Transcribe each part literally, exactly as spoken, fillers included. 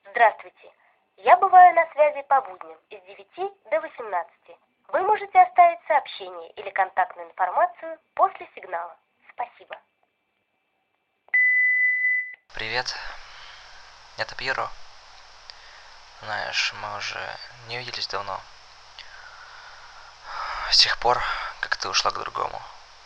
Здравствуйте. Я бываю на связи по будням с девяти до восемнадцати. Вы можете оставить сообщение или контактную информацию после сигнала. Спасибо. Привет, это Пьеро. Знаешь, мы уже не виделись давно. С тех пор, как ты ушла к другому.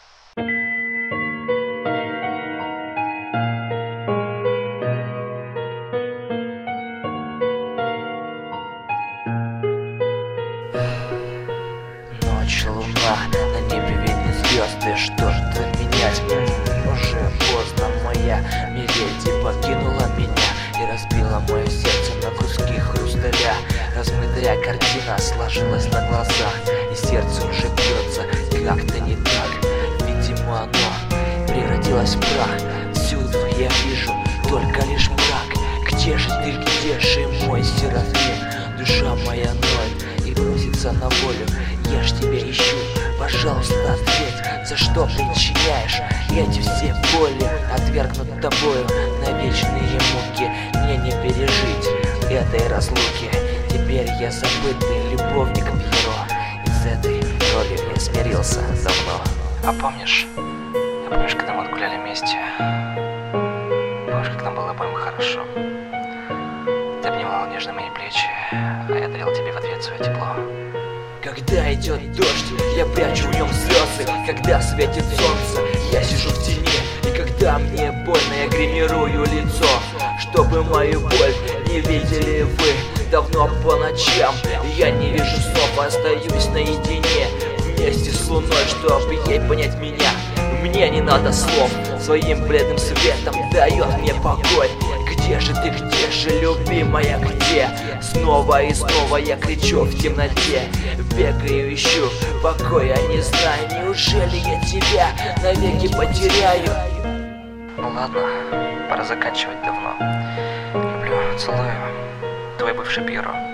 Ночь, луна, на небе видны звезды. Что же менять? М-м, уже поздно, моя миледи покинула меня и разбила мое сердце на куски хрусталя. Размытая картина сложилась на глазах, и сердце уже бьется как-то не так. Видимо, оно превратилось в прах. Всюду я вижу только лишь мрак. Где же ты, где же мой серафим? Душа моя ноет и просится на волю. Я ж тебя ищу, пожалуйста, ответь, за что причиняешь эти все боли. Отвергнут тобою на вечные муки, мне не пережить этой разлуки. Теперь я забытый любовник Пьеро, и с этой ролью не смирился давно. А помнишь, а помнишь, когда мы гуляли вместе? Помнишь, как нам было обоим хорошо? Ты обнимала нежно мои плечи, а я дарил тебе в ответ свое тепло. Когда идет дождь, я прячу в нем слезы. Когда светит солнце, я сижу в тени. И когда мне больно, я гримирую лицо, чтобы мою боль не видели вы. Давно по ночам я не вижу снов, остаюсь наедине вместе с луной, чтобы ей понять меня. Мне не надо слов, своим бледным светом дает мне покой. Где же ты, где же, любимая, где? Снова и снова я кричу в темноте, бегаю, ищу покоя, не знаю, неужели я тебя навеки потеряю? Ну ладно, пора заканчивать давно. Люблю, целую, твой бывший Пьеро.